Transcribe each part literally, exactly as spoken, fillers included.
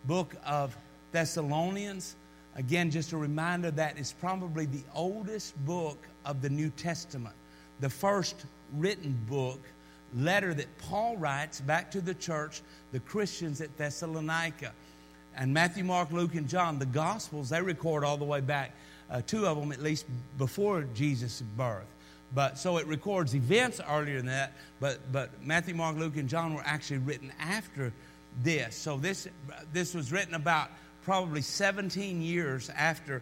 book of Thessalonians. Again, just a reminder that is probably the oldest book of the New Testament. The first written book, letter that Paul writes back to the church, the Christians at Thessalonica. And Matthew, Mark, Luke, and John, the Gospels, they record all the way back, uh, two of them at least before Jesus' birth. But so it records events earlier than that, but but Matthew, Mark, Luke, and John were actually written after this. So this this was written about probably seventeen years after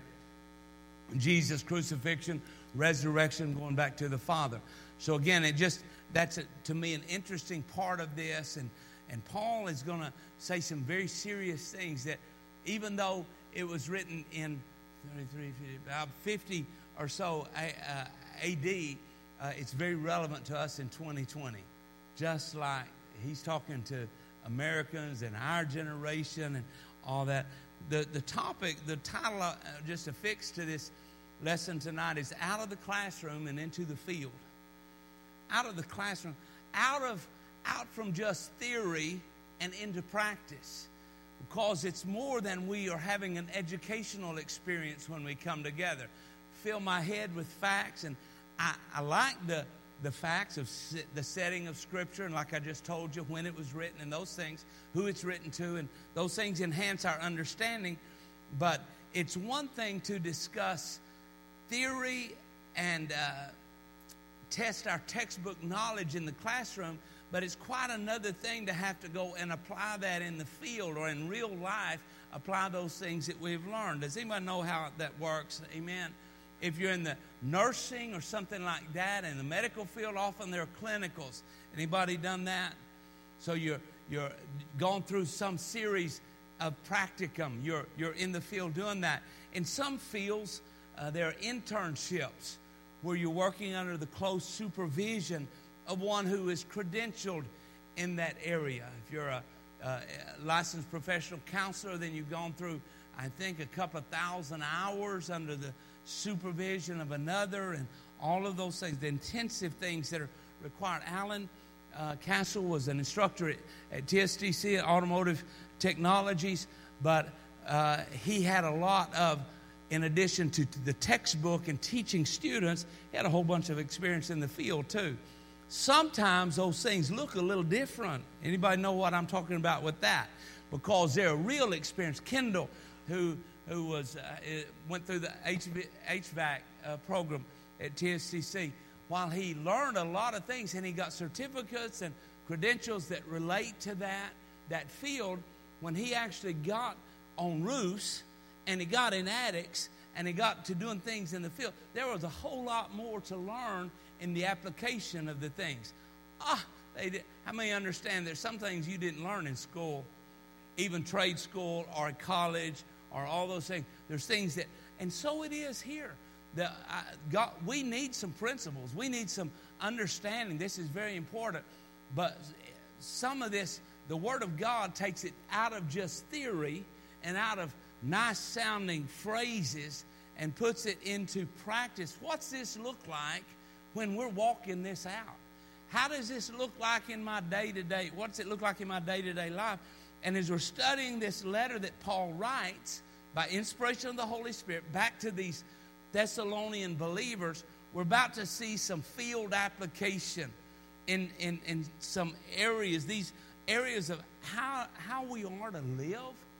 Jesus' crucifixion, resurrection, going back to the Father. So again, it just that's a, to me an interesting part of this, and and Paul is going to say some very serious things that, even though it was written in thirty-three, about fifty or so uh, A D, uh, it's very relevant to us in twenty twenty. Just like he's talking to Americans and our generation and all that. The the topic, the title, uh, just affixed to this lesson tonight is Out of the Classroom and Into the Field. Out of the classroom, out of out from just theory and into practice. Because it's more than we are having an educational experience when we come together. Fill my head with facts, and I, I like the the facts of the setting of Scripture, and like I just told you, when it was written and those things, who it's written to, and those things enhance our understanding. But it's one thing to discuss theory and uh, test our textbook knowledge in the classroom, but it's quite another thing to have to go and apply that in the field or in real life, apply those things that we've learned. Does anybody know how that works? Amen. If you're in the nursing or something like that, in the medical field, often there are clinicals. Anybody done that? So you're you're going through some series of practicum. You're you're in the field doing that. In some fields, uh, there are internships where you're working under the close supervision of one who is credentialed in that area. If you're a, a licensed professional counselor, then you've gone through, I think, a couple of thousand hours under the supervision of another, and all of those things, the intensive things that are required. Alan uh, Castle was an instructor at, at T S T C, Automotive Technologies, but uh, he had a lot of, in addition to, to the textbook and teaching students, he had a whole bunch of experience in the field too. Sometimes those things look a little different. Anybody know what I'm talking about with that? Because they're a real experience. Kendall, who who was uh, went through the H V A C uh, program at T S T C, while he learned a lot of things and he got certificates and credentials that relate to that that field, when he actually got on roofs and he got in attics and he got to doing things in the field, there was a whole lot more to learn in the application of the things. Ah, they did. How many understand there's some things you didn't learn in school, even trade school or college or all those things? There's things that, and so it is here. The, I, God, we need some principles. We need some understanding. This is very important. But some of this, the Word of God takes it out of just theory and out of nice sounding phrases and puts it into practice. What's this look like when we're walking this out? How does this look like in my day-to-day? What's it look like in my day-to-day life? And as we're studying this letter that Paul writes by inspiration of the Holy Spirit back to these Thessalonian believers, we're about to see some field application in, in, in some areas, these areas of how, how we are to live,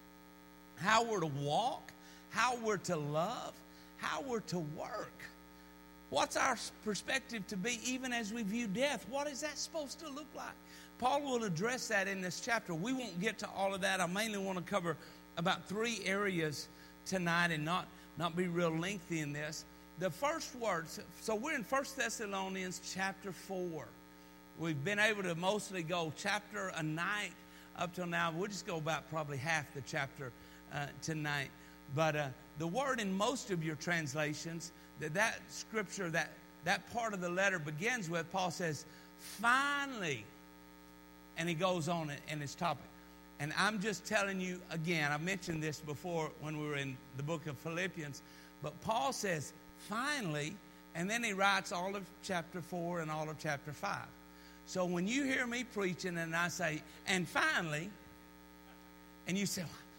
how we're to walk, how we're to love, how we're to work. What's our perspective to be even as we view death? What is that supposed to look like? Paul will address that in this chapter. We won't get to all of that. I mainly want to cover about three areas tonight and not, not be real lengthy in this. The first words, so we're in First Thessalonians chapter four. We've been able to mostly go chapter a night up till now. We'll just go about probably half the chapter uh, tonight. But uh, the word in most of your translations, that that scripture, that, that part of the letter begins with, Paul says, finally, and he goes on in his topic. And I'm just telling you again, I mentioned this before when we were in the book of Philippians, but Paul says, finally, and then he writes all of chapter four and all of chapter five. So when you hear me preaching and I say, and finally, and you say,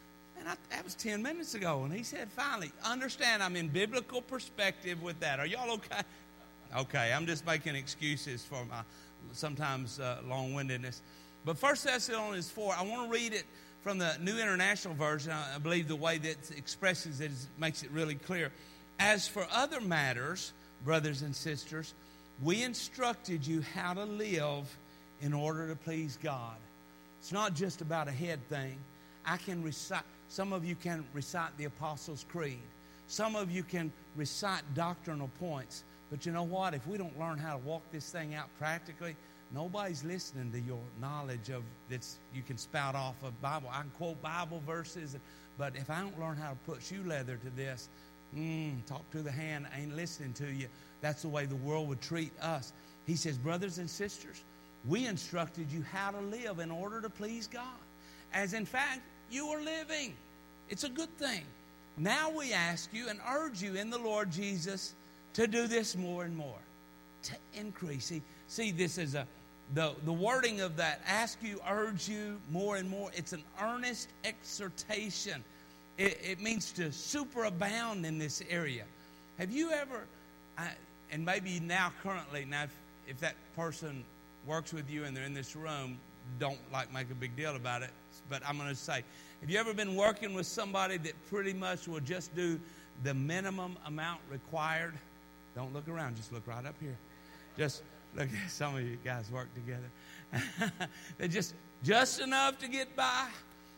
And I, that was ten minutes ago. And he said, finally, understand I'm in biblical perspective with that. Are y'all okay? Okay, I'm just making excuses for my sometimes uh, long-windedness. But First Thessalonians four, I want to read it from the New International Version. I believe the way that it expresses it is, makes it really clear. As for other matters, brothers and sisters, we instructed you how to live in order to please God. It's not just about a head thing. I can recite, some of you can recite the Apostles' Creed. Some of you can recite doctrinal points. But you know what? If we don't learn how to walk this thing out practically, nobody's listening to your knowledge of this. You can spout off of Bible. I can quote Bible verses, but if I don't learn how to put shoe leather to this, mm, talk to the hand, I ain't listening to you. That's the way the world would treat us. He says, brothers and sisters, we instructed you how to live in order to please God. As in fact, you are living. It's a good thing. Now we ask you and urge you in the Lord Jesus to do this more and more, to increase. See, see this is a the, the wording of that, ask you, urge you more and more. It's an earnest exhortation. It, it means to superabound in this area. Have you ever, I, and maybe now currently, now if, if that person works with you and they're in this room, don't like make a big deal about it, but I'm going to say, have you ever been working with somebody that pretty much will just do the minimum amount required? Don't look around, just look right up here. Just look at some of you guys work together. They're just, just enough to get by.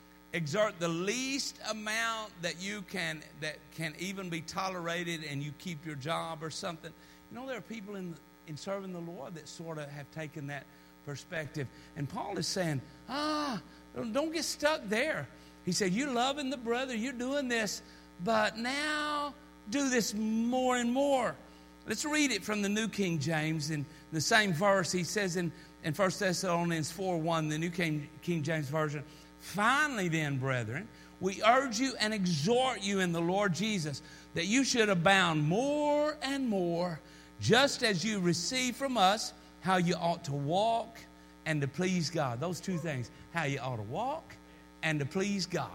Exert the least amount that you can, that can even be tolerated, and you keep your job or something. You know, there are people in, in serving the Lord that sort of have taken that perspective. And Paul is saying, ah, don't get stuck there. He said, you're loving the brother, you're doing this, but now do this more and more. Let's read it from the New King James. In the same verse, he says in, in First Thessalonians four one, the New King, King James Version, finally then, brethren, we urge you and exhort you in the Lord Jesus that you should abound more and more, just as you receive from us how you ought to walk and to please God. Those two things, how you ought to walk and to please God.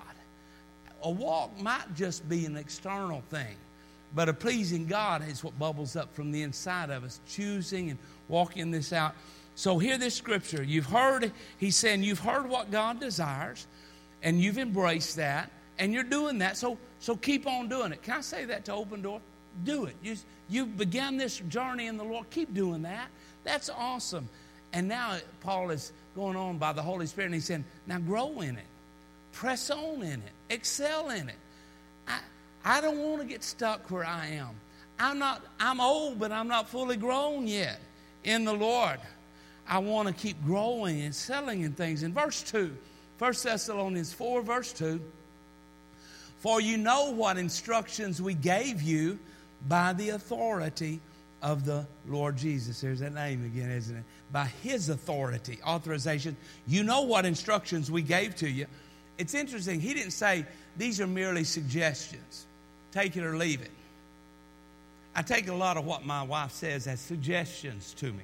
A walk might just be an external thing, but a pleasing God is what bubbles up from the inside of us, choosing and walking this out. So hear this scripture. You've heard, he's saying, you've heard what God desires, and you've embraced that, and you're doing that. So, so keep on doing it. Can I say that to Open Door? Do it. You, you've begun this journey in the Lord. Keep doing that. That's awesome. And now Paul is going on by the Holy Spirit, and he's saying, now grow in it. Press on in it. Excel in it. I, I don't want to get stuck where I am. I'm not, I'm old, but I'm not fully grown yet in the Lord. I want to keep growing and selling in things. In verse two, First Thessalonians four, verse two, for you know what instructions we gave you by the authority of the Lord Jesus. There's that name again, isn't it? By His authority, authorization. You know what instructions we gave to you. It's interesting. He didn't say these are merely suggestions. Take it or leave it. I take a lot of what my wife says as suggestions to me.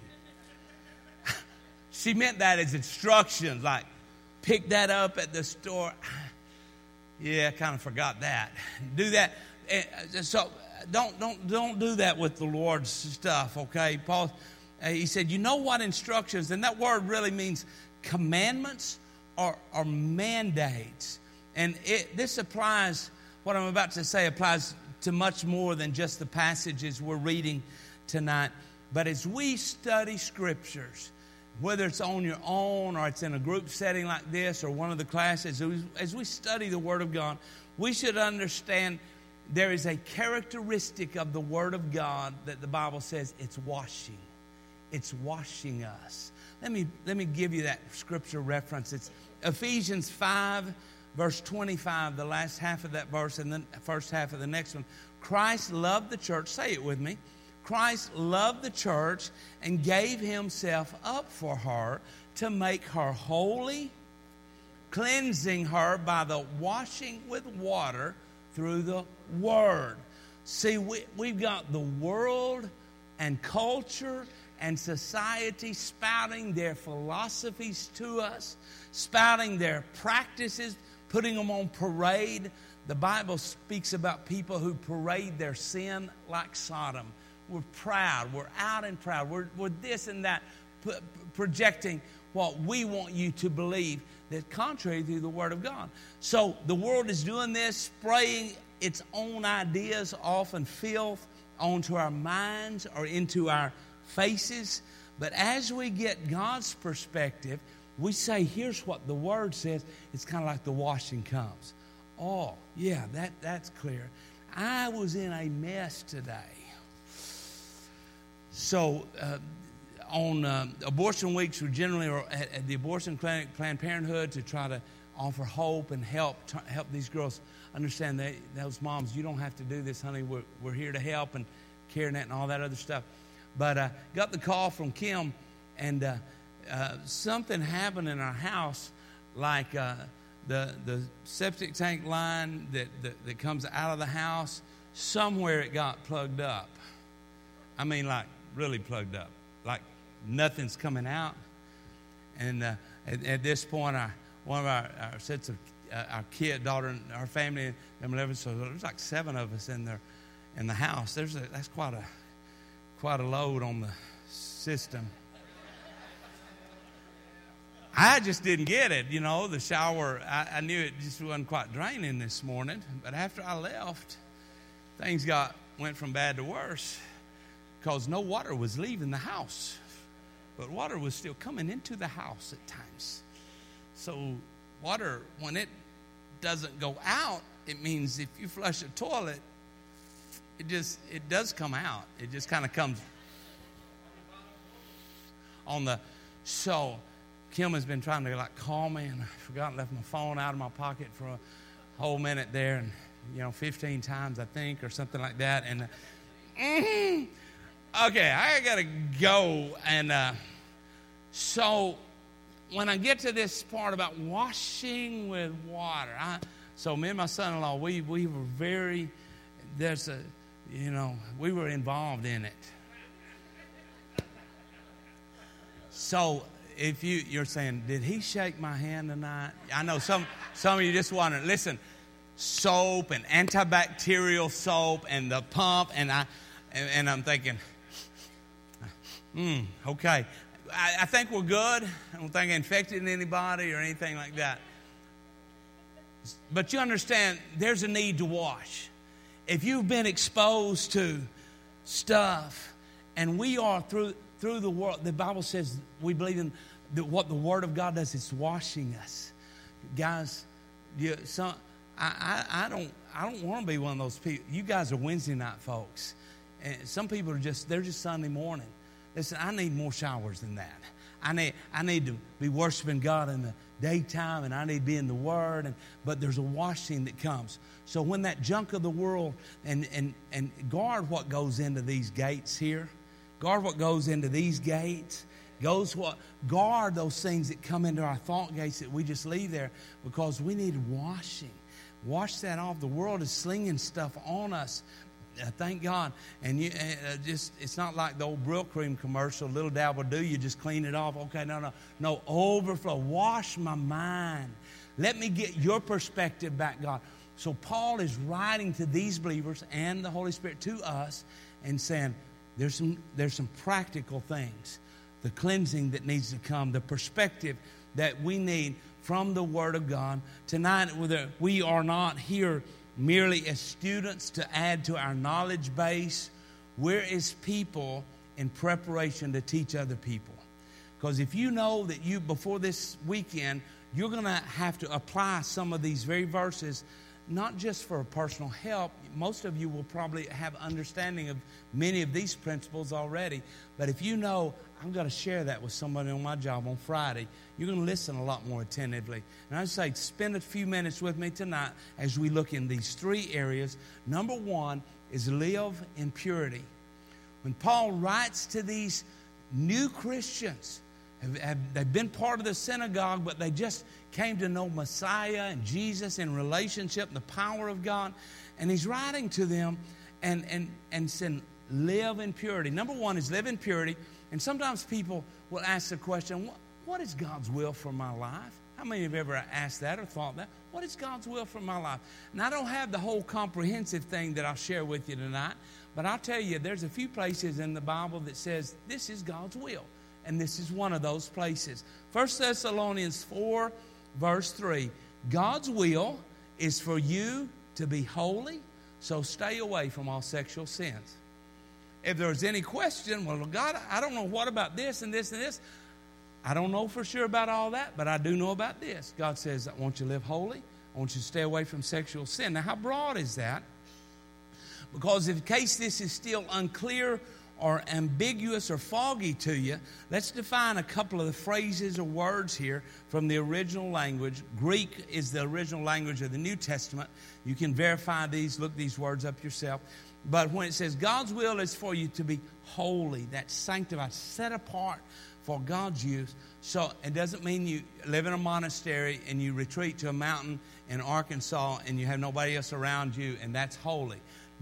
She meant that as instructions, like pick that up at the store. Yeah, I kind of forgot that. Do that. So don't don't don't do that with the Lord's stuff, okay? Paul, he said, you know what instructions, and that word really means commandments or, or mandates. And it, this applies, what I'm about to say applies to much more than just the passages we're reading tonight. But as we study scriptures, whether it's on your own or it's in a group setting like this or one of the classes, as we study the Word of God, we should understand there is a characteristic of the Word of God that the Bible says it's washing. It's washing us. Let me, let me give you that scripture reference. It's Ephesians five, verse twenty-five, the last half of that verse and the first half of the next one. Christ loved the church. Say it with me. Christ loved the church and gave Himself up for her to make her holy, cleansing her by the washing with water through the Word. See, we, we've got the world and culture and society spouting their philosophies to us, spouting their practices, putting them on parade. The Bible speaks about people who parade their sin like Sodom. We're proud. We're out and proud. We're, we're this and that, p- projecting what we want you to believe that's contrary to the Word of God. So the world is doing this, spraying its own ideas off and filth onto our minds or into our faces. But as we get God's perspective, we say, here's what the Word says. It's kind of like the washing comes. Oh, yeah, that, that's clear. I was in a mess today. So, uh, on uh, abortion weeks, we generally are at, at the abortion clinic, Planned Parenthood, to try to offer hope and help t- help these girls understand that those moms, you don't have to do this, honey. We're, we're here to help and care and all that other stuff. But uh, got the call from Kim, and uh, uh, something happened in our house, like uh, the the septic tank line that, that, that comes out of the house, somewhere it got plugged up. I mean, like really plugged up, like nothing's coming out. And uh, at, at this point, our, one of our, our sets of uh, our kid, daughter, and our family, them eleven, so there's like seven of us in there in the house. There's a, that's quite a quite a load on the system. I just didn't get it, you know. The shower, I, I knew it just wasn't quite draining this morning. But after I left, things got went from bad to worse, because no water was leaving the house, but water was still coming into the house at times. So water, when it doesn't go out, it means if you flush a toilet, it just it does come out. It just kind of comes on the. So Kim has been trying to like call me, and I forgot and left my phone out of my pocket for a whole minute there, and you know, fifteen times I think, or something like that. And uh, mm-hmm. Okay, I gotta go. And uh, so when I get to this part about washing with water, I, so me and my son-in-law, we we were very, there's a, you know, we were involved in it. So if you you're saying, did he shake my hand tonight? I know some some of you just wondering. Listen, soap and antibacterial soap and the pump, and I and, and I'm thinking. Mm, okay. I, I think we're good. I don't think I infected anybody or anything like that. But you understand, there's a need to wash. If you've been exposed to stuff, and we are through through the world, the Bible says we believe in the, what the Word of God does. It's washing us, guys. You, some, I, I, I don't I don't want to be one of those people. You guys are Wednesday night folks, and some people are just they're just Sunday morning. Listen, I need more showers than that. I need I need to be worshiping God in the daytime, and I need to be in the Word. And but there's a washing that comes. So when that junk of the world, and and and guard what goes into these gates here, guard what goes into these gates, goes what guard those things that come into our thought gates that we just leave there, because we need washing. Wash that off. The world is slinging stuff on us. Uh, thank God. And you uh, just it's not like the old Brill Cream commercial, little dab will do, you just clean it off. Okay, no, no. No, overflow. Wash my mind. Let me get your perspective back, God. So Paul is writing to these believers and the Holy Spirit to us and saying there's some there's some practical things. The cleansing that needs to come, the perspective that we need from the Word of God. Tonight, we are not here merely as students to add to our knowledge base. We're as people in preparation to teach other people. Because if you know that you, before this weekend, you're going to have to apply some of these very verses, not just for personal help. Most of you will probably have understanding of many of these principles already. But if you know, I'm going to share that with somebody on my job on Friday, you're going to listen a lot more attentively. And I say, spend a few minutes with me tonight as we look in these three areas. Number one is live in purity. When Paul writes to these new Christians, have, have, they've been part of the synagogue, but they just came to know Messiah and Jesus in relationship and the power of God. And he's writing to them and, and, and saying, live in purity. Number one is live in purity. And sometimes people will ask the question, what, what is God's will for my life? How many of you have ever asked that or thought that? What is God's will for my life? And I don't have the whole comprehensive thing that I'll share with you tonight, but I'll tell you, there's a few places in the Bible that says this is God's will, and this is one of those places. First Thessalonians four, verse three, God's will is for you to be holy, so stay away from all sexual sins. If there's any question, well, God, I don't know what about this and this and this. I don't know for sure about all that, but I do know about this. God says, I want you to live holy. I want you to stay away from sexual sin. Now, how broad is that? Because in case this is still unclear or ambiguous or foggy to you, let's define a couple of the phrases or words here from the original language. Greek is the original language of the New Testament. You can verify these, look these words up yourself. But when it says God's will is for you to be holy, that's sanctified, set apart for God's use. So it doesn't mean you live in a monastery and you retreat to a mountain in Arkansas and you have nobody else around you and that's holy.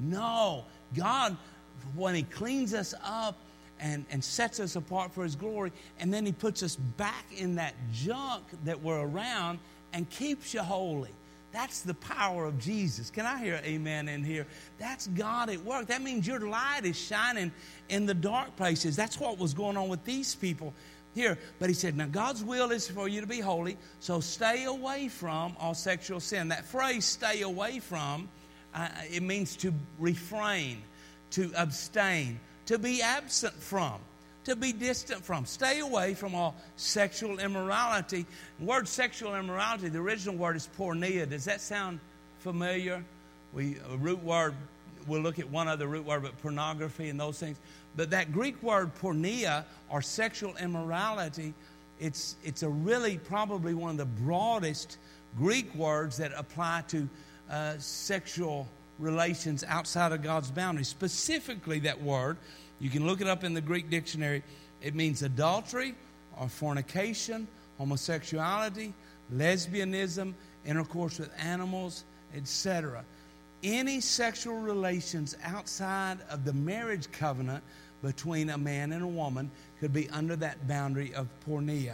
No, God, when He cleans us up and, and sets us apart for His glory, and then He puts us back in that junk that we're around and keeps you holy. That's the power of Jesus. Can I hear amen in here? That's God at work. That means your light is shining in the dark places. That's what was going on with these people here. But He said, now God's will is for you to be holy, so stay away from all sexual sin. That phrase, stay away from, uh, it means to refrain, to abstain, to be absent from, to be distant from. Stay away from all sexual immorality. The word sexual immorality, the original word is porneia. Does that sound familiar? We a root word, we'll look at one other root word, but pornography and those things. But that Greek word porneia, or sexual immorality, it's it's a really probably one of the broadest Greek words that apply to uh, sexual relations outside of God's boundaries. Specifically, that word, you can look it up in the Greek dictionary. It means adultery or fornication, homosexuality, lesbianism, intercourse with animals, et cetera. Any sexual relations outside of the marriage covenant between a man and a woman could be under that boundary of porneia,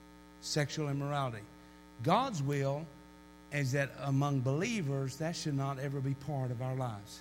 sexual immorality. God's will is that among believers, that should not ever be part of our lives.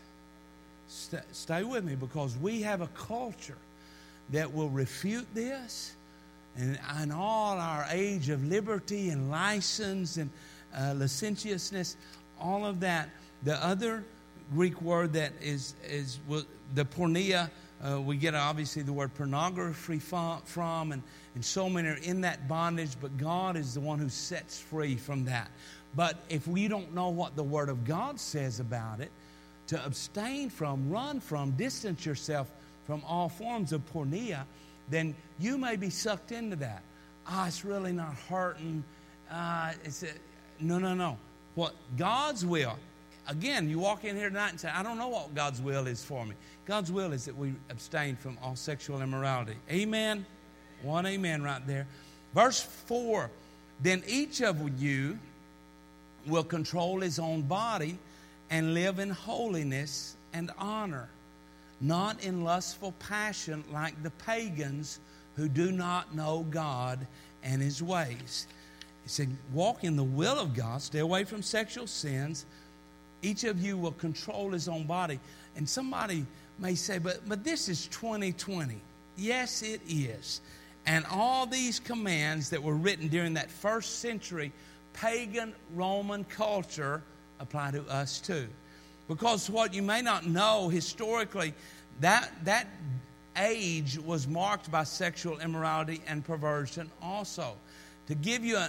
St- stay with me, because we have a culture that will refute this, and in all our age of liberty and license and uh, licentiousness, all of that. The other Greek word that is is well, the porneia, uh, we get obviously the word pornography from, and, and so many are in that bondage, but God is the one who sets free from that. But if we don't know what the Word of God says about it, to abstain from, run from, distance yourself from all forms of porneia, then you may be sucked into that. Ah, oh, it's really not hurting. Uh, it's a, no, no, no. What God's will, again, you walk in here tonight and say, I don't know what God's will is for me. God's will is that we abstain from all sexual immorality. Amen? One amen right there. Verse four, then each of you will control his own body and live in holiness and honor, not in lustful passion like the pagans who do not know God and His ways. He said, walk in the will of God, stay away from sexual sins. Each of you will control his own body. And somebody may say, but, but this is twenty twenty. Yes, it is. And all these commands that were written during that first century pagan Roman culture apply to us too. Because what you may not know historically, that that age was marked by sexual immorality and perversion also. To give you a,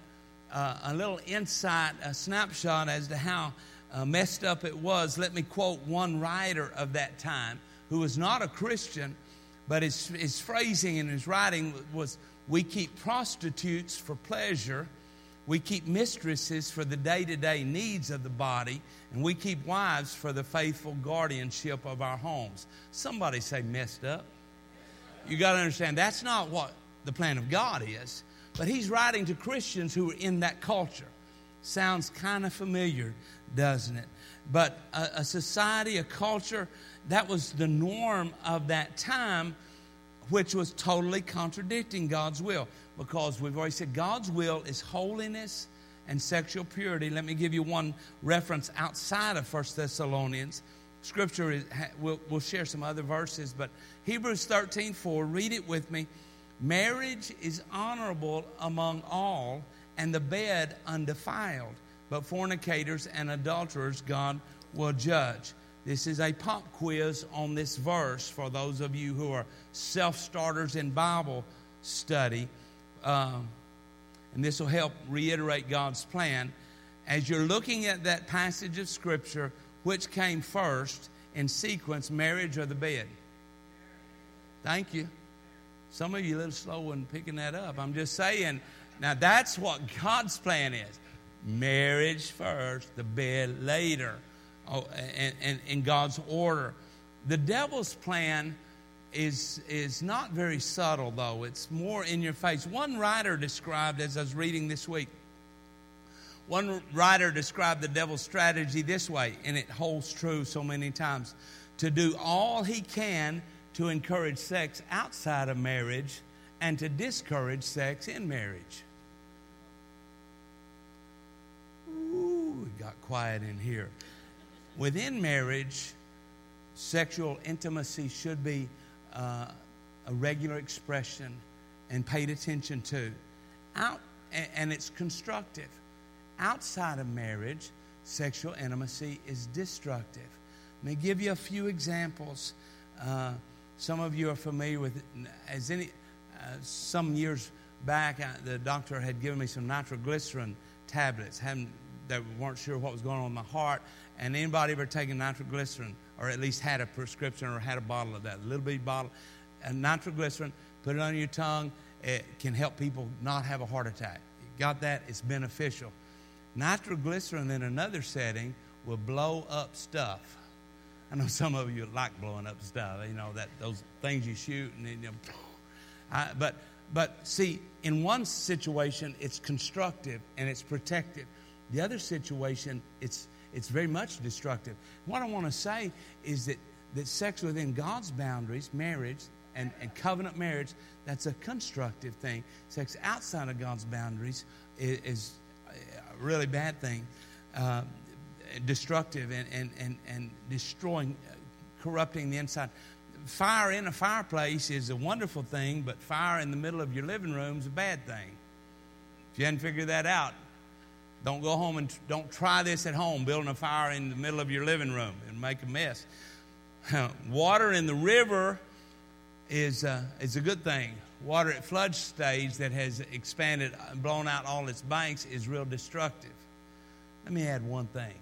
a, a little insight, a snapshot as to how uh, messed up it was, let me quote one writer of that time who was not a Christian, but his, his phrasing in his writing was, we keep prostitutes for pleasure, we keep mistresses for the day-to-day needs of the body, and we keep wives for the faithful guardianship of our homes. Somebody say messed up. You got to understand, that's not what the plan of God is. But he's writing to Christians who are in that culture. Sounds kind of familiar, doesn't it? But a, a society, a culture, that was the norm of that time, which was totally contradicting God's will. Because we've already said God's will is holiness and sexual purity. Let me give you one reference outside of First Thessalonians. Scripture, is, we'll, we'll share some other verses, but Hebrews thirteen four, read it with me. Marriage is honorable among all, and the bed undefiled. But fornicators and adulterers God will judge. This is a pop quiz on this verse for those of you who are self-starters in Bible study. Um, and this will help reiterate God's plan. As you're looking at that passage of Scripture, which came first in sequence, marriage or the bed? Thank you. Some of you a little slow in picking that up. I'm just saying, now that's what God's plan is. Marriage first, the bed later. Oh, and, and in God's order. The devil's plan is is not very subtle, though. It's more in your face. One writer described, as I was reading this week, one writer described the devil's strategy this way, and it holds true so many times: to do all he can to encourage sex outside of marriage and to discourage sex in marriage. Ooh, it got quiet in here. Within marriage, sexual intimacy should be uh, a regular expression and paid attention to. Out, and it's constructive. Outside of marriage, sexual intimacy is destructive. Let me give you a few examples. Uh, some of you are familiar with it. As any, uh, some years back, I, the doctor had given me some nitroglycerin tablets. Hadn't, they weren't sure what was going on with my heart. And anybody ever taken nitroglycerin, or at least had a prescription or had a bottle of that, a little bitty bottle, and nitroglycerin, put it on your tongue. It can help people not have a heart attack. You got that? It's beneficial. Nitroglycerin in another setting will blow up stuff. I know some of you like blowing up stuff. You know that those things you shoot, and then you know, I, but but see, in one situation it's constructive and it's protective. The other situation, it's It's very much destructive. What I want to say is that, that sex within God's boundaries, marriage and, and covenant marriage, that's a constructive thing. Sex outside of God's boundaries is, is a really bad thing, uh, destructive and, and, and, and destroying, uh, corrupting the inside. Fire in a fireplace is a wonderful thing, but fire in the middle of your living room is a bad thing. If you hadn't figured that out, don't go home and don't try this at home, building a fire in the middle of your living room and make a mess. Water in the river is, uh, is a good thing. Water at flood stage that has expanded and blown out all its banks is real destructive. Let me add one thing.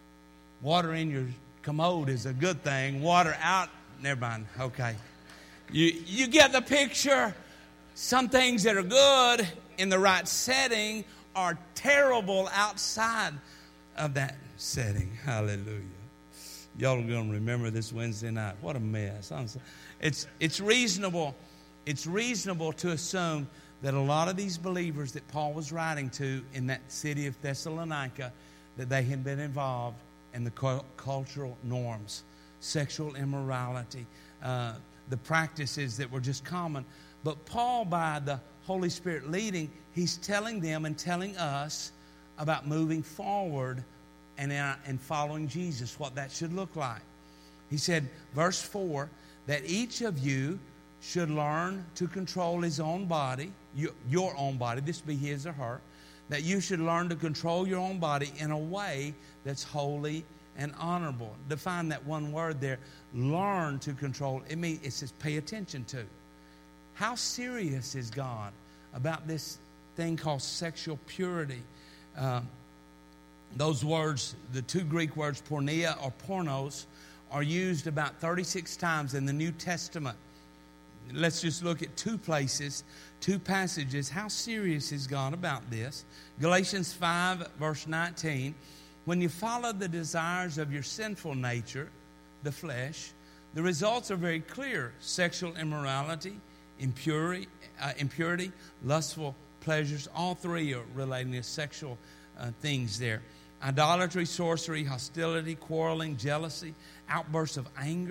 Water in your commode is a good thing. Water out, never mind, okay. You, you get the picture. Some things that are good in the right setting are terrible outside of that setting. Hallelujah. Y'all are going to remember this Wednesday night. What a mess. It's, it's reasonable. It's reasonable to assume that a lot of these believers that Paul was writing to in that city of Thessalonica, that they had been involved in the cu- cultural norms, sexual immorality, uh, the practices that were just common. But Paul, by the Holy Spirit leading, he's telling them and telling us about moving forward and, in, and following Jesus, what that should look like. He said, verse four, that each of you should learn to control his own body, your, your own body, this be his or her, that you should learn to control your own body in a way that's holy and honorable. Define that one word there, learn to control. It means it says pay attention to. How serious is God about this thing called sexual purity? Um, those words, the two Greek words, porneia or pornos, are used about thirty-six times in the New Testament. Let's just look at two places, two passages. How serious is God about this? Galatians five, verse nineteen. When you follow the desires of your sinful nature, the flesh, the results are very clear. Sexual immorality, impurity, uh, impurity, lustful pleasures, all three are relating to sexual uh, things there. Idolatry, sorcery, hostility, quarreling, jealousy, outbursts of anger,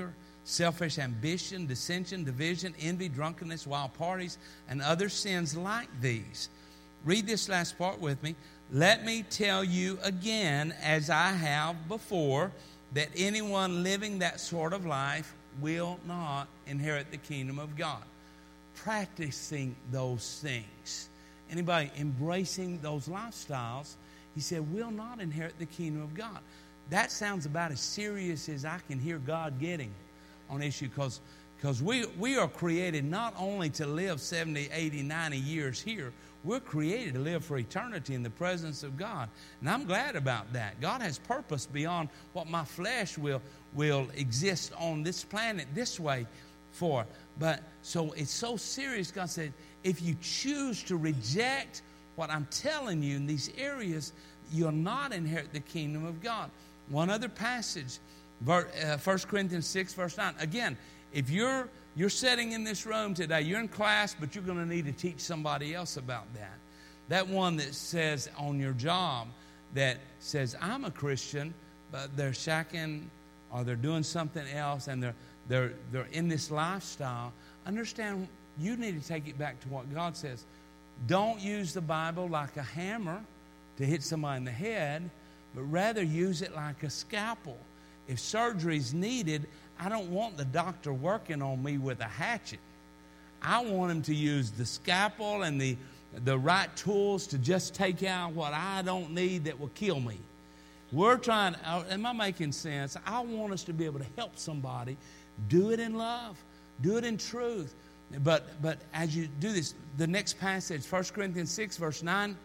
selfish ambition, dissension, division, envy, drunkenness, wild parties, and other sins like these. Read this last part with me. Let me tell you again, as I have before, that anyone living that sort of life will not inherit the kingdom of God. Practicing those things. Anybody embracing those lifestyles, he said, will not inherit the kingdom of God. That sounds about as serious as I can hear God getting on issue, because because we, we are created not only to live seventy, eighty, ninety years here. We're created to live for eternity in the presence of God. And I'm glad about that. God has purpose beyond what my flesh will, will exist on this planet this way for. But so it's so serious. God said, if you choose to reject what I'm telling you in these areas, you'll not inherit the kingdom of God. One other passage, First Corinthians six, verse nine. Again, if you're you're sitting in this room today, you're in class, but you're going to need to teach somebody else about that. That one that says on your job that says, I'm a Christian, but they're shacking or they're doing something else and they're they're they're in this lifestyle. Understand, you need to take it back to what God says. Don't use the Bible like a hammer to hit somebody in the head, but rather use it like a scalpel. If surgery is needed, I don't want the doctor working on me with a hatchet. I want him to use the scalpel and the, the right tools to just take out what I don't need that will kill me. We're trying, am I making sense? I want us to be able to help somebody. Do it in love. Do it in truth. But, but as you do this, the next passage, First Corinthians six, verse nine,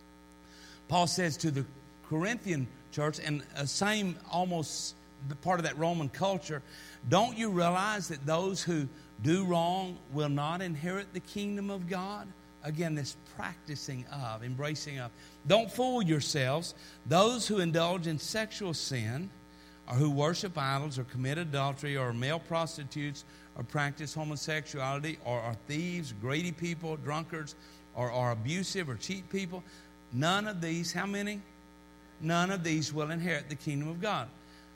Paul says to the Corinthian church, and the same almost part of that Roman culture, don't you realize that those who do wrong will not inherit the kingdom of God? Again, this practicing of, embracing of. Don't fool yourselves. Those who indulge in sexual sin, or who worship idols, or commit adultery, or male prostitutes, or practice homosexuality, or are thieves, greedy people, drunkards, or are abusive or cheat people, none of these, how many? None of these will inherit the kingdom of God.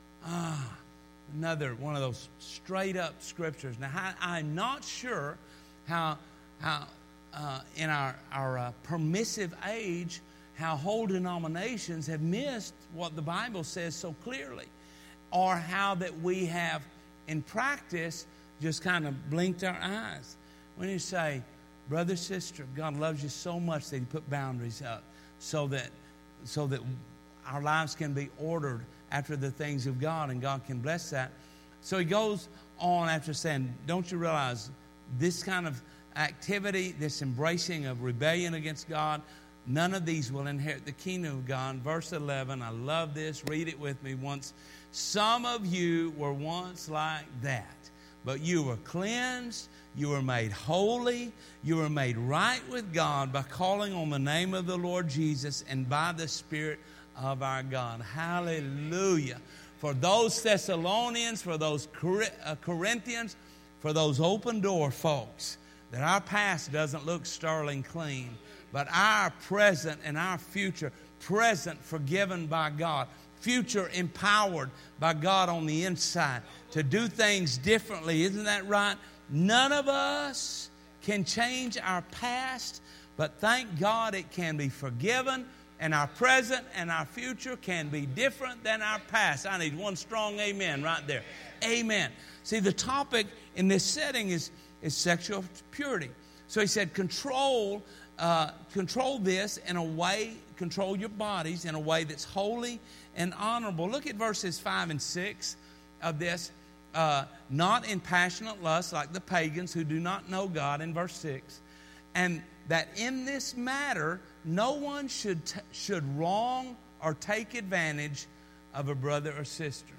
Ah, another one of those straight up scriptures. Now, I, I'm not sure how how uh, in our our uh, permissive age, how whole denominations have missed what the Bible says so clearly, or how that we have in practice just kind of blinked our eyes. When you say, brother, sister, God loves you so much that He put boundaries up so that so that our lives can be ordered after the things of God, and God can bless that. So he goes on after saying, don't you realize this kind of activity, this embracing of rebellion against God, none of these will inherit the kingdom of God. Verse eleven, I love this. Read it with me once. Some of you were once like that, but you were cleansed, you were made holy, you were made right with God by calling on the name of the Lord Jesus and by the Spirit of our God. Hallelujah. For those Thessalonians, for those Corinthians, for those open door folks, that our past doesn't look sterling clean, but our present and our future, present forgiven by God, future empowered by God on the inside to do things differently. Isn't that right? None of us can change our past, but thank God it can be forgiven. And our present and our future can be different than our past. I need one strong amen right there. Amen. See, the topic in this setting is, is sexual purity. So he said, control, uh, control this in a way, control your bodies in a way that's holy and honorable. Look at verses five and six of this. Uh, not in passionate lust like the pagans who do not know God, in verse six. And that in this matter, no one should t- should wrong or take advantage of a brother or sister.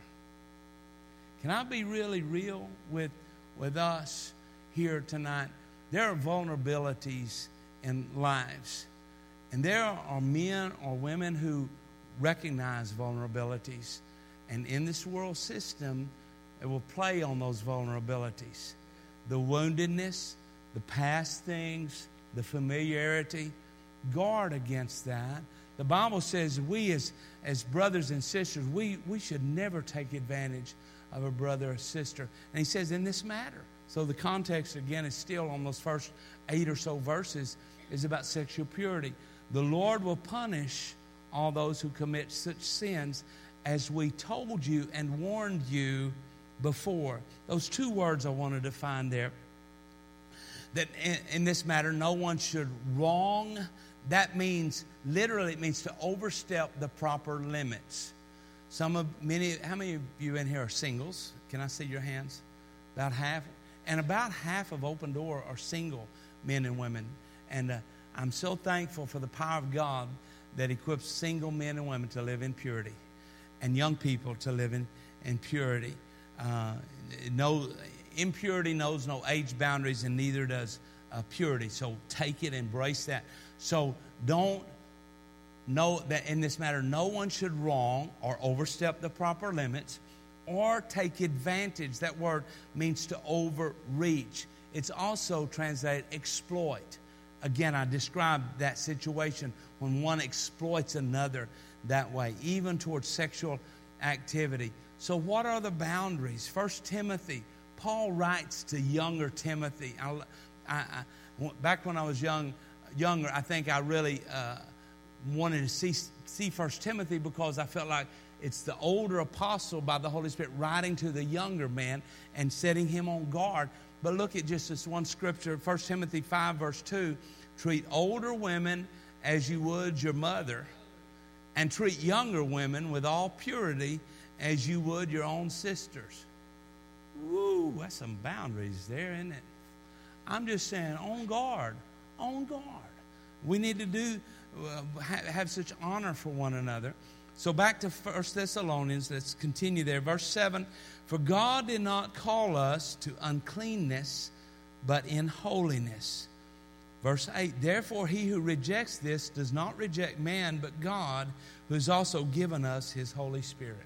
Can I be really real with, with us here tonight? There are vulnerabilities in lives. And there are men or women who recognize vulnerabilities. And in this world system, it will play on those vulnerabilities. The woundedness, the past things, the familiarity. Guard against that. The Bible says we as, as brothers and sisters, we, we should never take advantage of a brother or sister. And he says, in this matter. So the context, again, is still on those first eight or so verses is about sexual purity. The Lord will punish all those who commit such sins as we told you and warned you before. Those two words I wanted to find there. That in, in this matter, no one should wrong. That means, literally, it means to overstep the proper limits. Some of, many, how many of you in here are singles? Can I see your hands? About half. And about half of Open Door are single men and women. And uh, I'm so thankful for the power of God that equips single men and women to live in purity and young people to live in, in purity. Uh, no, impurity knows no age boundaries, and neither does uh, purity. So take it, embrace that. So don't know that in this matter, no one should wrong or overstep the proper limits or take advantage. That word means to overreach. It's also translated exploit. Again, I described that situation when one exploits another that way, even towards sexual activity. So what are the boundaries? First Timothy, Paul writes to younger Timothy. I, I, I, back when I was young, younger, I think I really uh, wanted to see, see First Timothy because I felt like it's the older apostle by the Holy Spirit writing to the younger man and setting him on guard. But look at just this one scripture, First Timothy five, verse two. Treat older women as you would your mother, and treat younger women with all purity as you would your own sisters. Woo, that's some boundaries there, isn't it? I'm just saying, on guard, on guard. We need to do uh, have such honor for one another. So back to First Thessalonians, let's continue there. Verse seven, for God did not call us to uncleanness, but in holiness. Verse eight, therefore he who rejects this does not reject man, but God, who has also given us his Holy Spirit.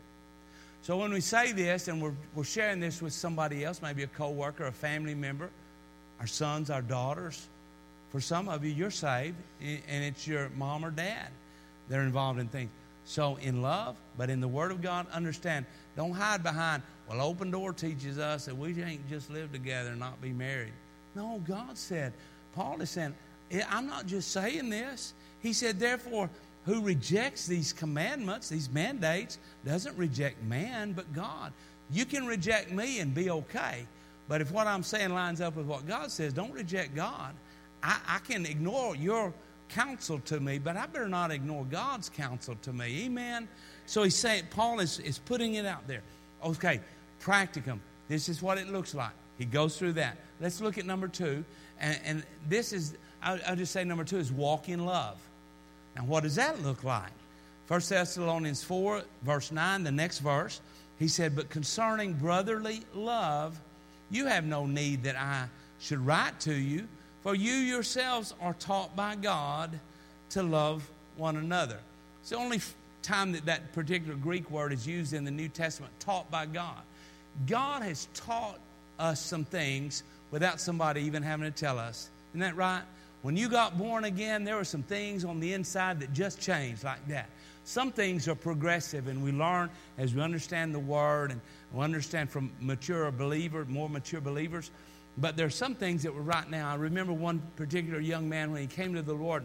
So when we say this, and we're, we're sharing this with somebody else, maybe a coworker, a family member, our sons, our daughters, for some of you, you're saved, and it's your mom or dad that are involved in things. So in love, but in the Word of God, understand, don't hide behind, well, Open Door teaches us that we ain't just live together and not be married. No, God said, Paul is saying, I'm not just saying this. He said, therefore, who rejects these commandments, these mandates, doesn't reject man, but God. You can reject me and be okay. But if what I'm saying lines up with what God says, don't reject God. I, I can ignore your counsel to me, but I better not ignore God's counsel to me. Amen? So he's saying, Paul is, is putting it out there. Okay, practicum. This is what it looks like. He goes through that. Let's look at number two. And, and this is, I'll, I'll just say number two is walk in love. Now, what does that look like? First Thessalonians four, verse nine, the next verse, he said, but concerning brotherly love, you have no need that I should write to you, for you yourselves are taught by God to love one another. It's the only time that that particular Greek word is used in the New Testament, taught by God. God has taught us some things without somebody even having to tell us. Isn't that right? When you got born again, there were some things on the inside that just changed like that. Some things are progressive, and we learn as we understand the Word and we understand from mature believers, more mature believers. But there are some things that were right now. I remember one particular young man when he came to the Lord,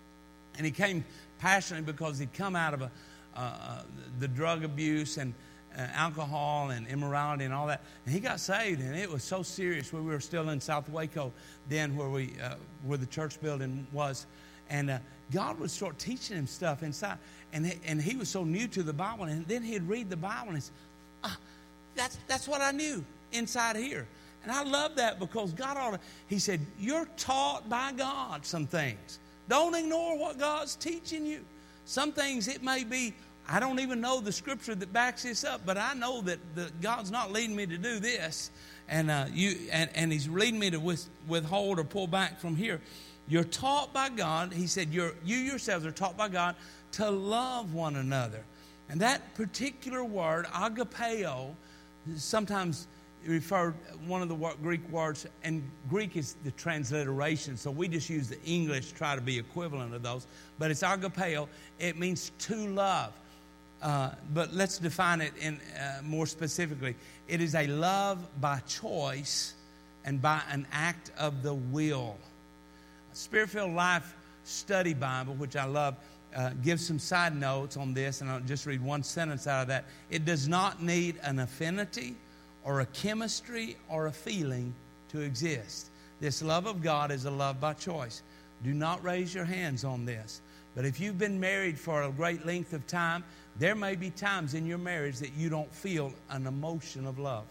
and he came passionately because he'd come out of a, uh, uh, the drug abuse and Uh, alcohol and immorality and all that, and he got saved, and it was so serious. We were still in South Waco then, where we uh, where the church building was, and uh, God would start teaching him stuff inside, and he, and he was so new to the Bible, and then he'd read the Bible, and he said, ah, that's that's what I knew inside here, and I love that because God ought to. He said, you're taught by God some things. Don't ignore what God's teaching you. Some things it may be. I don't even know the scripture that backs this up, but I know that the, God's not leading me to do this, and uh, you and, and He's leading me to with, withhold or pull back from here. You're taught by God. He said, you're, you yourselves are taught by God to love one another. And that particular word, agapeo, sometimes referred, one of the Greek words, and Greek is the transliteration, so we just use the English to try to be equivalent of those, but it's agapeo. It means to love. uh, but let's define it in uh, more specifically. It is a love by choice and by an act of the will. Spirit-Filled Life Study Bible, which I love, uh, gives some side notes on this, and I'll just read one sentence out of that. It does not need an affinity or a chemistry or a feeling to exist. This love of God is a love by choice. Do not raise your hands on this. But if you've been married for a great length of time, there may be times in your marriage that you don't feel an emotion of love.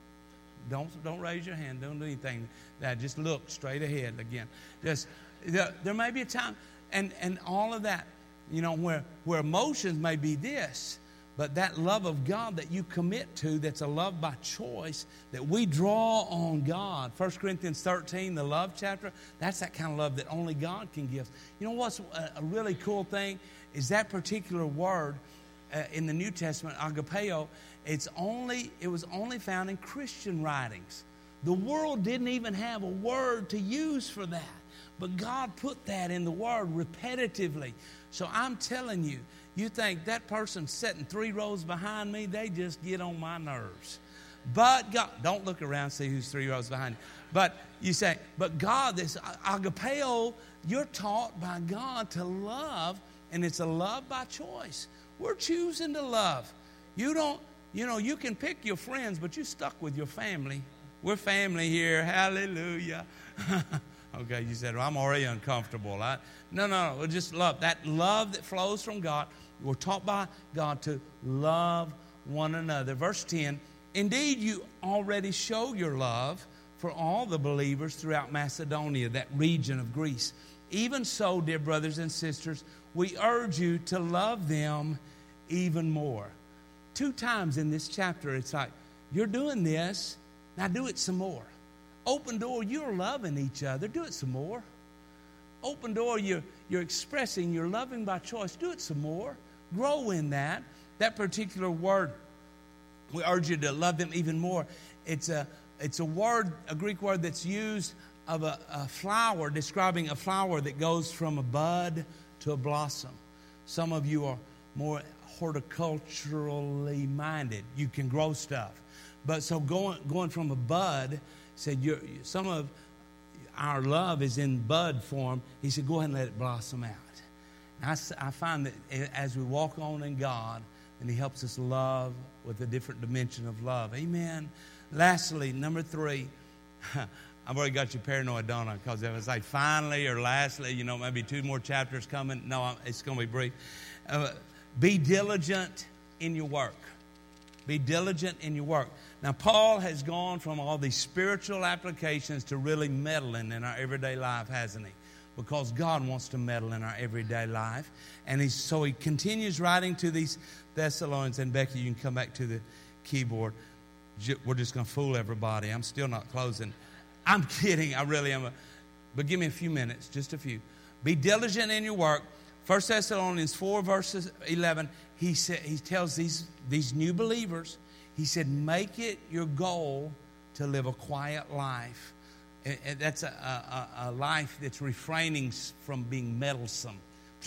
Don't don't raise your hand. Don't do anything. That just look straight ahead again. Just there, there may be a time, and and all of that, you know, where where emotions may be this, but that love of God that you commit to, that's a love by choice, that we draw on God. First Corinthians thirteen, the love chapter, that's that kind of love that only God can give. You know what's a, a really cool thing is that particular word uh, in the New Testament, agapeo. It's only it was only found in Christian writings. The world didn't even have a word to use for that, but God put that in the word repetitively. So I'm telling you. You think that person sitting three rows behind me, they just get on my nerves. But God, don't look around and see who's three rows behind you. But you say, but God, this agapeo, you're taught by God to love, and it's a love by choice. We're choosing to love. You don't, you know, you can pick your friends, but you're stuck with your family. We're family here. Hallelujah. Okay, you said, well, I'm already uncomfortable. I, no, no, no, just love. That love that flows from God. We're taught by God to love one another. Verse ten, indeed, you already show your love for all the believers throughout Macedonia, that region of Greece. Even so, dear brothers and sisters, we urge you to love them even more. Two times in this chapter, it's like, you're doing this, now do it some more. Open door, you're loving each other. Do it some more. Open door, you're, you're expressing, you're loving by choice. Do it some more. Grow in that. That particular word, we urge you to love them even more. It's a, it's a word, a Greek word that's used of a, a flower, describing a flower that goes from a bud to a blossom. Some of you are more horticulturally minded. You can grow stuff. But so going, going from a bud, said, you're, some of our love is in bud form. He said, go ahead and let it blossom out. And I, I find that as we walk on in God, and He helps us love with a different dimension of love. Amen. Lastly, number three, I've already got you paranoid, don't I? Because if I say finally or lastly, you know, maybe two more chapters coming. No, it's going to be brief. Uh, be diligent in your work. Be diligent in your work. Now, Paul has gone from all these spiritual applications to really meddling in our everyday life, hasn't he? Because God wants to meddle in our everyday life. And he's, so he continues writing to these Thessalonians. And Becky, you can come back to the keyboard. We're just going to fool everybody. I'm still not closing. I'm kidding. I really am. A, but give me a few minutes, just a few. Be diligent in your work. First Thessalonians four, verses eleven, he said, he tells these, these new believers, he said, make it your goal to live a quiet life. And that's a, a, a life that's refraining from being meddlesome.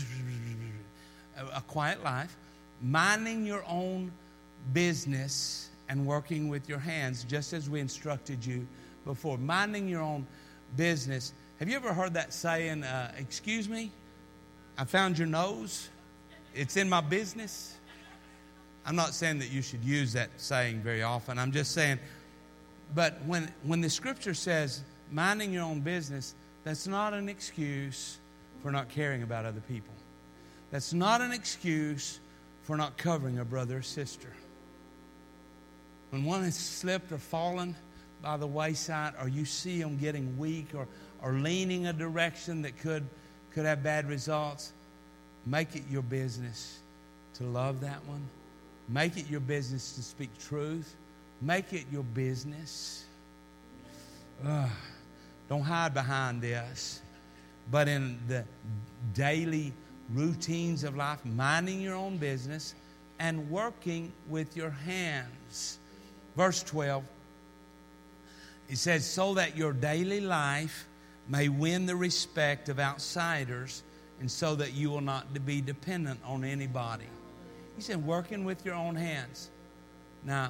A quiet life, minding your own business and working with your hands, just as we instructed you before. Minding your own business. Have you ever heard that saying, uh, excuse me, I found your nose. It's in my business. I'm not saying that you should use that saying very often. I'm just saying, but when when the Scripture says minding your own business, that's not an excuse for not caring about other people. That's not an excuse for not covering a brother or sister. When one has slipped or fallen by the wayside, or you see them getting weak or, or leaning a direction that could could have bad results, make it your business to love that one. Make it your business to speak truth. Make it your business. Ugh. Don't hide behind this. But in the daily routines of life, minding your own business and working with your hands. Verse twelve, it says, so that your daily life may win the respect of outsiders, and so that you will not be dependent on anybody. He said, working with your own hands. Now,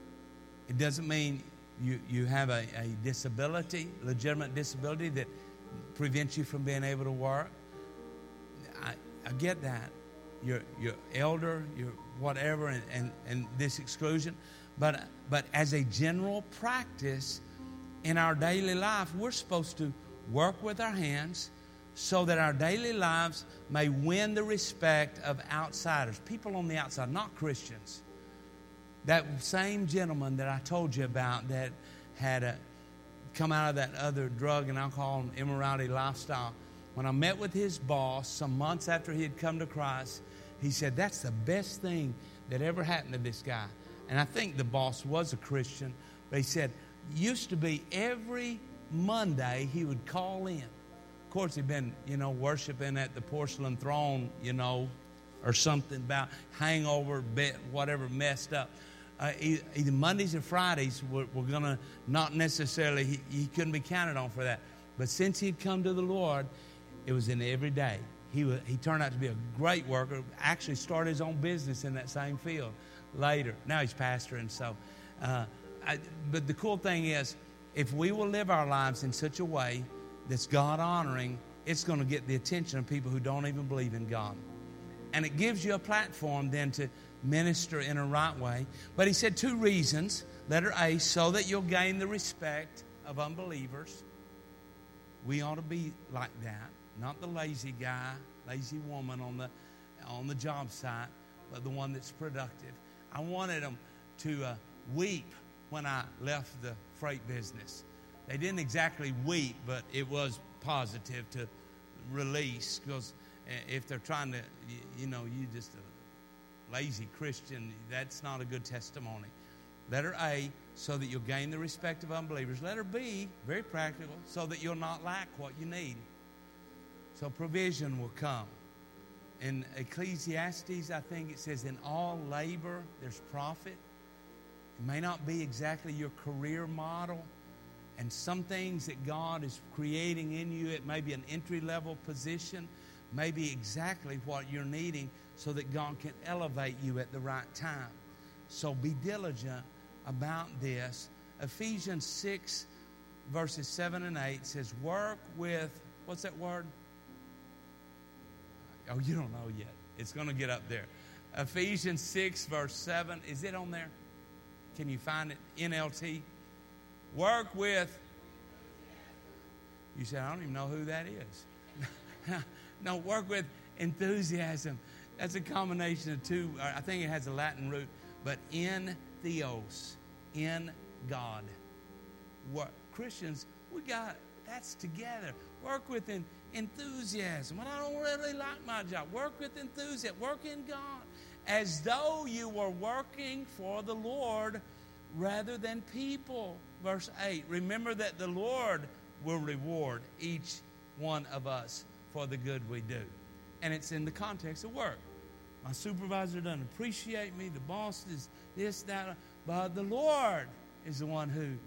it doesn't mean you, you have a, a disability, legitimate disability that prevents you from being able to work. I, I get that. You're, you're elder, you're whatever, and, and, and this exclusion. But, but as a general practice in our daily life, we're supposed to work with our hands so that our daily lives may win the respect of outsiders, people on the outside, not Christians. That same gentleman that I told you about that had a, come out of that other drug and alcohol and immorality lifestyle, when I met with his boss some months after he had come to Christ, he said, that's the best thing that ever happened to this guy. And I think the boss was a Christian, but he said, used to be every Monday he would call in. Of course, he'd been, you know, worshiping at the porcelain throne, you know, or something about hangover, bit, whatever messed up. Uh, either Mondays or Fridays were, were going to not necessarily, he, he couldn't be counted on for that. But since he'd come to the Lord, it was in every day. He, was, he turned out to be a great worker, actually started his own business in that same field later. Now he's pastoring. So, uh, I, but the cool thing is, if we will live our lives in such a way that's God-honoring, it's going to get the attention of people who don't even believe in God. And it gives you a platform then to minister in a right way. But he said two reasons. Letter A, so that you'll gain the respect of unbelievers. We ought to be like that. Not the lazy guy, lazy woman on the on the job site, but the one that's productive. I wanted them to uh, weep when I left the freight business. They didn't exactly weep, but it was positive to release, because if they're trying to, you know, you just a lazy Christian, that's not a good testimony. Letter A, so that you'll gain the respect of unbelievers. Letter B, very practical, so that you'll not lack what you need. So provision will come. In Ecclesiastes, I think it says, in all labor, there's profit. It may not be exactly your career model. And some things that God is creating in you, it may be an entry-level position, may be exactly what you're needing so that God can elevate you at the right time. So be diligent about this. Ephesians six, verses seven and eight says, work with, what's that word? Oh, you don't know yet. It's going to get up there. Ephesians six, verse seven. Is it on there? Can you find it? N L T. Work with. You said, I don't even know who that is. No, work with enthusiasm. That's a combination of two. I think it has a Latin root. But in theos, in God. What Christians, we got, that's together. Work with en- enthusiasm. Well, I don't really like my job. Work with enthusiasm. Work in God. As though you were working for the Lord rather than people. Verse eight, remember that the Lord will reward each one of us for the good we do. And it's in the context of work. My supervisor doesn't appreciate me. The boss is this, that. But the Lord is the one who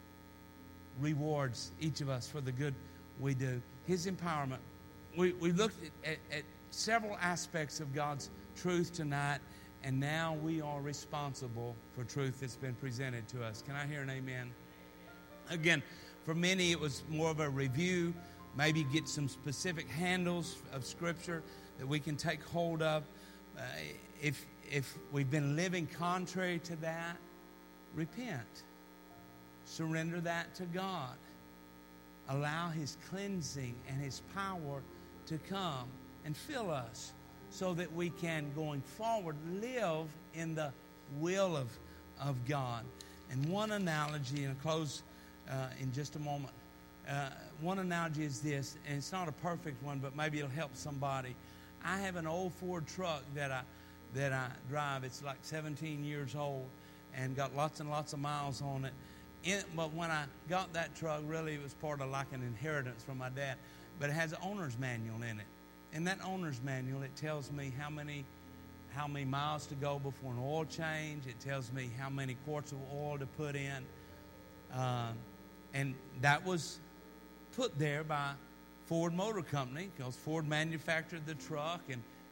rewards each of us for the good we do. His empowerment. We, we looked at, at, at several aspects of God's truth tonight, and now we are responsible for truth that's been presented to us. Can I hear an amen? Again, for many it was more of a review, maybe get some specific handles of Scripture that we can take hold of. Uh, if, if we've been living contrary to that, repent. Surrender that to God. Allow His cleansing and His power to come and fill us so that we can, going forward, live in the will of, of God. And one analogy, and I'll close uh, in just a moment. Uh, one analogy is this, and it's not a perfect one, but maybe it'll help somebody. I have an old Ford truck that I that I drive. It's like seventeen years old and got lots and lots of miles on it. In, but when I got that truck, really it was part of like an inheritance from my dad. But it has an owner's manual in it. In that owner's manual, it tells me how many how many miles to go before an oil change. It tells me how many quarts of oil to put in. Uh, and that was put there by Ford Motor Company, because Ford manufactured the truck, and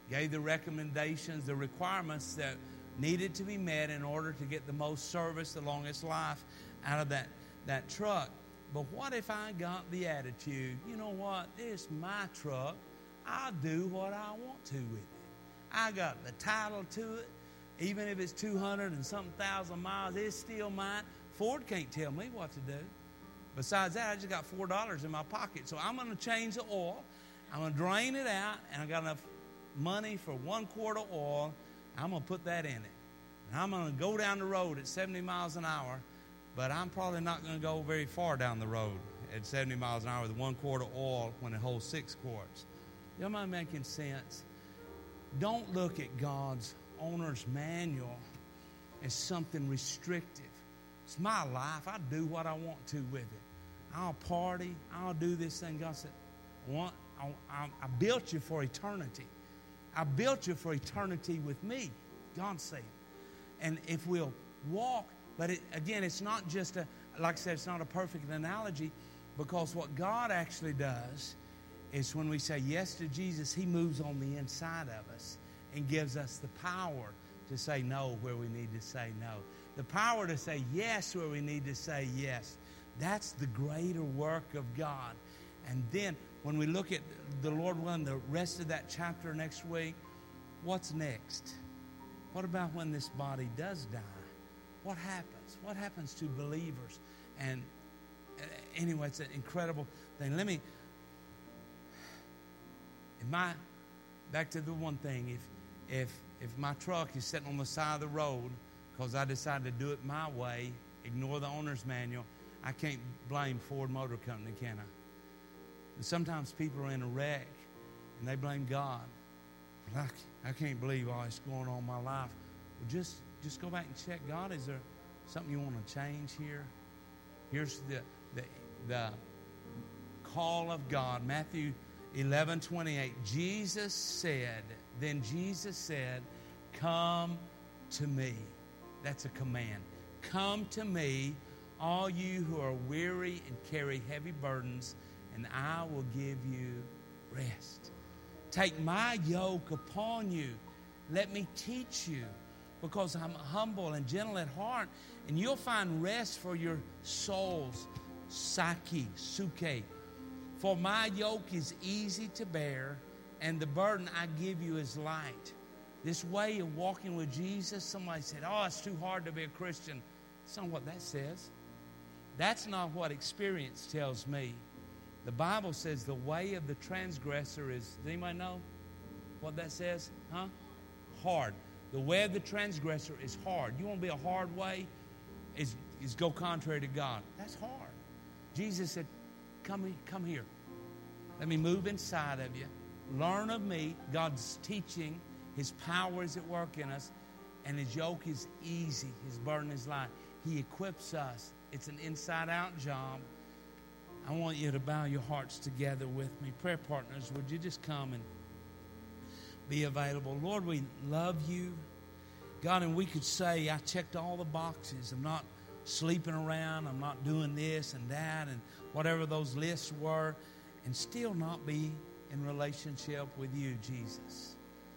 gave the recommendations, the requirements that needed to be met in order to get the most service, the longest life out of that, that truck. But what if I got the attitude, you know what, it's my truck, I'll do what I want to with it. I got the title to it. Even if it's two hundred and something thousand miles, it's still mine. Ford can't tell me what to do. Besides that, I just got four dollars in my pocket. So I'm going to change the oil. I'm going to drain it out, and I got enough money for one quart of oil. I'm going to put that in it. And I'm going to go down the road at seventy miles an hour, but I'm probably not going to go very far down the road at seventy miles an hour with one quart of oil when it holds six quarts. You know, am I making sense? Don't look at God's owner's manual as something restrictive. It's my life. I do what I want to with it. I'll party. I'll do this thing. God said, I, I, I built you for eternity. I built you for eternity with me, God said. And if we'll walk, but it, again, it's not just a, like I said, it's not a perfect analogy, because what God actually does is when we say yes to Jesus, He moves on the inside of us and gives us the power to say no where we need to say no. The power to say yes where we need to say yes. That's the greater work of God. And then when we look at the Lord willing, the rest of that chapter next week, what's next? What about when this body does die? What happens? What happens to believers? And uh, anyway, it's an incredible thing. Let me, if my, back to the one thing, if If if my truck is sitting on the side of the road because I decided to do it my way, ignore the owner's manual, I can't blame Ford Motor Company, can I? And sometimes people are in a wreck and they blame God. But I, I can't believe all this going on in my life. Well, just, just go back and check. God, is there something you want to change here? Here's the, the, the call of God. Matthew eleven twenty-eight. Jesus said, Then Jesus said, come to me. That's a command. Come to me, all you who are weary and carry heavy burdens, and I will give you rest. Take my yoke upon you. Let me teach you, because I'm humble and gentle at heart, and you'll find rest for your souls. Psyche, suke. For my yoke is easy to bear, and the burden I give you is light. This way of walking with Jesus, somebody said, oh, it's too hard to be a Christian. That's not what that says. That's not what experience tells me. The Bible says the way of the transgressor is, does anybody know what that says? Huh? Hard. The way of the transgressor is hard. You want to be a hard way? Is, is go contrary to God. That's hard. Jesus said, come, come here. Let me move inside of you. Learn of me. God's teaching. His power is at work in us. And His yoke is easy. His burden is light. He equips us. It's an inside-out job. I want you to bow your hearts together with me. Prayer partners, would you just come and be available? Lord, we love you. God, and we could say, I checked all the boxes. I'm not sleeping around. I'm not doing this and that and whatever those lists were, and still not be in relationship with you, Jesus.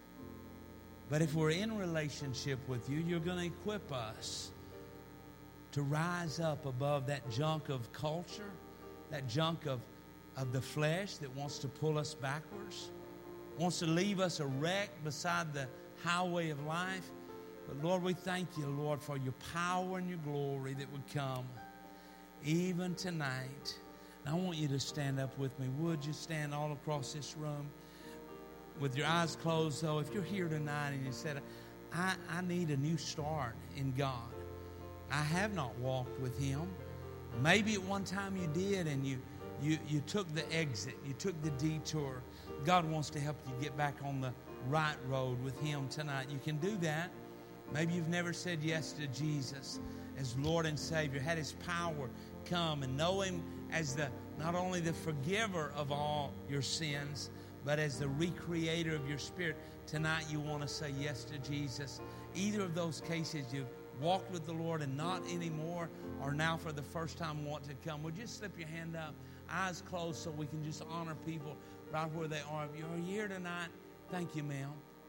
But if we're in relationship with you, you're going to equip us to rise up above that junk of culture, that junk of, of the flesh that wants to pull us backwards, wants to leave us a wreck beside the highway of life. But Lord, we thank you, Lord, for your power and your glory that would come even tonight. And I want you to stand up with me. Would you stand all across this room with your eyes closed, though? If you're here tonight and you said, I, I need a new start in God. I have not walked with Him. Maybe at one time you did, and you, you, you took the exit. You took the detour. God wants to help you get back on the right road with Him tonight. You can do that. Maybe you've never said yes to Jesus as Lord and Savior, had His power come and know Him as the not only the forgiver of all your sins, but as the recreator of your spirit. Tonight you want to say yes to Jesus. Either of those cases, you've walked with the Lord and not anymore, or now for the first time want to come. Would you slip your hand up, eyes closed, so we can just honor people right where they are. If you're here tonight, thank you, ma'am.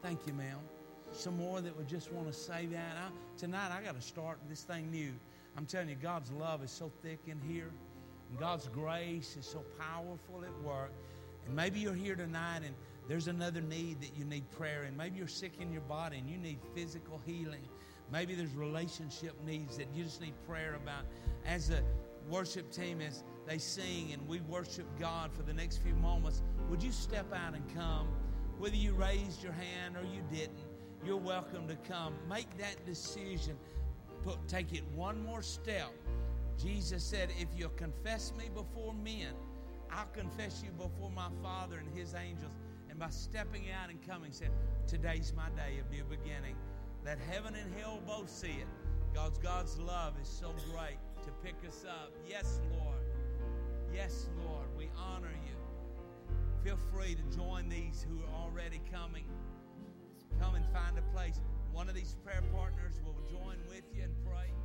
Thank you, ma'am. Some more that would just want to say that. I, tonight, I got to start this thing new. I'm telling you, God's love is so thick in here. And God's grace is so powerful at work. And maybe you're here tonight and there's another need that you need prayer in. Maybe you're sick in your body and you need physical healing. Maybe there's relationship needs that you just need prayer about. As the worship team, as they sing and we worship God for the next few moments, would you step out and come? Whether you raised your hand or you didn't, you're welcome to come. Make that decision. Put, take it one more step. Jesus said, if you'll confess me before men, I'll confess you before my Father and his angels. And by stepping out and coming, said, today's my day of new beginning. Let heaven and hell both see it. God's, God's love is so great to pick us up. Yes, Lord. Yes, Lord. We honor you. Feel free to join these who are already coming. Come and find a place. One of these prayer partners will join with you and pray.